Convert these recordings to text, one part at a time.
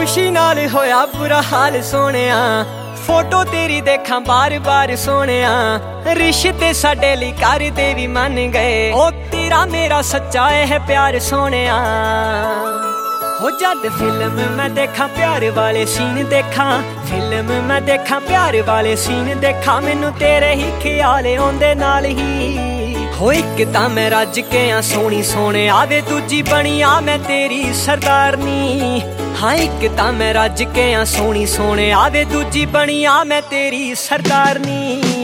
खुशी नाल होया बुरा हाल सोनिया, फोटो तेरी देखा बार बार सोनिया। रिश्ते साडे लई कर दे भी मन गए, ओ तेरा मेरा सच्चा है प्यार सोनिया। हो जद फिल्म मैं देखा प्यार वाले सीन देखा, फिल्म मैं देखा प्यार वाले सीन देखा, मैनू तेरे ही ख्याल आउंदे नाल ही। हो इक तां मैं रज के आ सोहनी सोहणे आवे, दूजी बनी आ मैं तेरी सरदारनी। हाँ इक तां मैं रज के आ सोहनी सोहणे आवे, दूजी बनी आ मैं तेरी सरदारनी।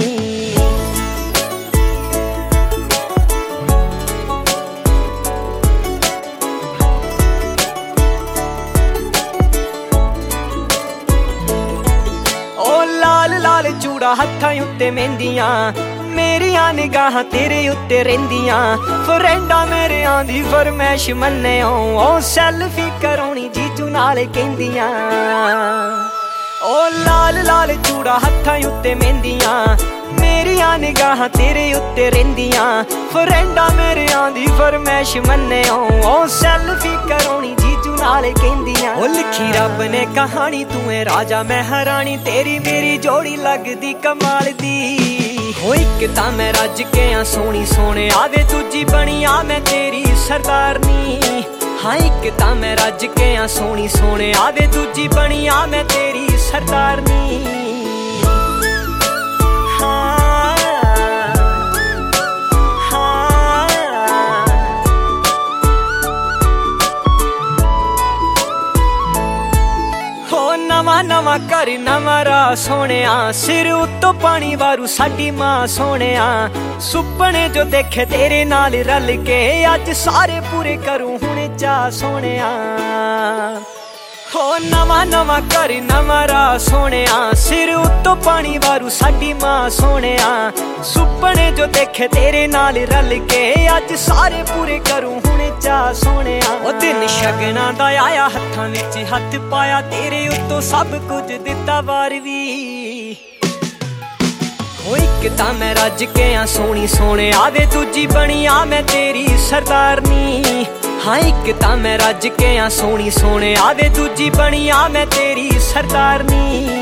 लाल चूड़ा हत्थां उत्ते मेहंदियां, मेरियां निगाहां तेरे उत्ते रहिंदियां। फ्रेंडा मेरे आंदी फरमैश मन्ने ओ सैल्फी करौनी जीजू नाल कहंदियां। ओ लाल लाल चूड़ा हत्थां उत्ते मेहंदियां, मेरियां निगाहां तेरे उत्ते रहिंदियां। फ्रेंडा मेरे आंदी फरमैश मन्ने ओ सैल्फी करौनी जीजू नाल कहंदियां। ओ लिखी रब ने कहानी तू है राजा मैं हरानी, तेरी मेरी जोड़ी लगदी कमाल दी। हो इक तां मैं रज के आ सोहनी सोहणे आवे, दूजी बनी आ मैं तेरी सरदारनी। हाँ इक तां मैं रज के आ सोहनी सोहणे आवे, दूजी बनी आ मैं तेरी सरदारनी। नवा नवा घर नवा राह सोहणिया, सिर उत्तों पानी वारू साडी मां सोहणिया। सुपने जो देखे तेरे नाल रल के, अज सारे पूरे करूं हुणे चाह सोहणिया। हो नवा नवा घर नवा राह सोहणिया, सिर उत्तों पानी वारू साडी मां सोहणिया। सुपने जो देखे तेरे नाल रल के, अज सारे पूरे करूं हुणे चाह सोहणिया। ओ दिन शगना दा आया हत्थां विच हत्थ पाया, तेरे उत्तों सब कुछ दिता वार वी। हो इक तां मैं रज के आ सोहनी सोहणे आवे, दूजी बनी आ मैं तेरी सरदारनी। हाँ इक तां मैं रज के आ सोहनी सोहणे आवे, दूजी बनी आ मैं तेरी सरदारनी।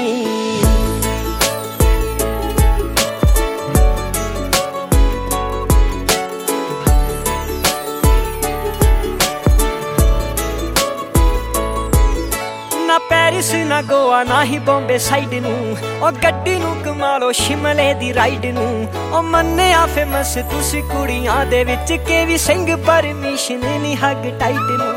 ना पैरिस ना गोवा ना ही बॉम्बे साइड नू, ओ गड्डी नू कमा लो शिमले दी राइड नू। ओ मन्निया फेमस तुसी कुड़ियां दे विच के वी सिंह परमिशन नी हग टाइट नू।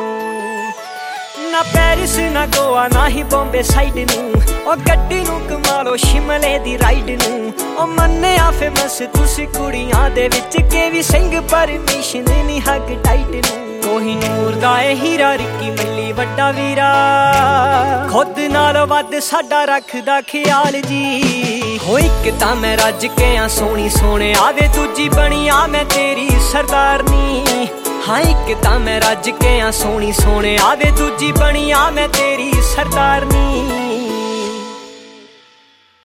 ना पैरिस ना गोवा ना ही बॉम्बे साइड नू, ओ गड्डी नू कमा लो शिमले दी राइड नू। ओ मन्निया फेमस तुसी कुड़ियां दे विच के वी सिंह परमिशन नी हग टाइट नू। कोहिनूर दा ए हीरा रिक्की मल्ली वड्डा वीरा, खुद नाल वध साडा रखदा ख्याल जी। हो इक तां मैं रज के आ सोहनी सोहणे आवे, दूजी बनी आ मैं तेरी सरदारनी। हाँ इक तां मैं रज के आ सोहनी सोहणे आवे, दूजी बनी आ मैं तेरी सरदारनी।